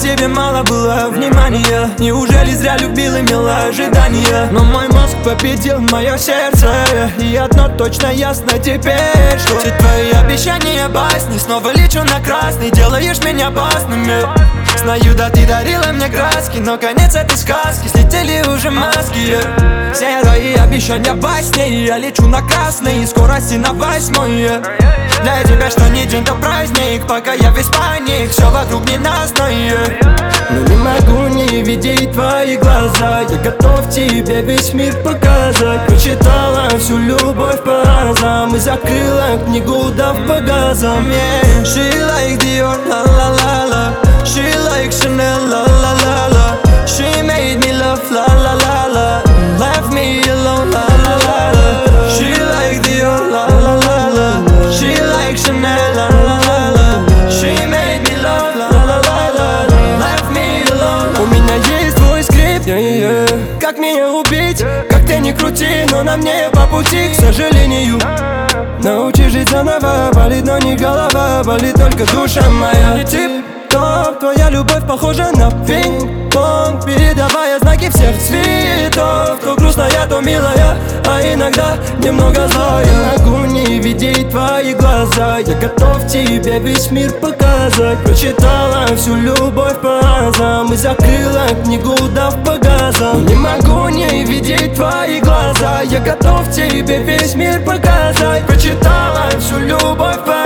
тебе мало было внимания? Неужели зря любил, имела ожидания? Но мой мозг победил мое сердце, и одно точно ясно теперь, что все твои обещания басни. Снова лечу на красный, делаешь меня опасными. Знаю, да ты дарила мне краски, но конец этой сказки, слетели уже маски. Все твои обещания басни, я лечу на красный, скорости на 8. Для тебя что ни день, то праздник, пока я весь паник, все вокруг ненастное. Но не могу не видеть твои глаза, я готов тебе весь мир показать. Прочитала всю любовь по разам и закрыла книгу, удав по газам. She like Dior, la la la la. She like Chanel, la la la la. She made me love, la la la la. Left me alone, la la la la. She like Dior, la la la la. She like Chanel, la la la la. She made me love, la la la la. Left me alone. У меня есть твой скрипт, как меня убить? Как ты ни крути, но на мне по пути, к сожалению. Научи жить заново, болит, но не голова, болит только душа моя. Не тип-топ, твоя любовь похожа на пинг-понг, передавая знаки всех цветов. То грустная, то милая, а иногда немного злая. Я могу не видеть твои глаза, я готов тебе весь мир показать. Прочитала всю любовь по разам и закрыла книгу, дав по газам. Не могу не видеть твои глаза, я готов тебе весь мир показать. Прочитала всю любовь по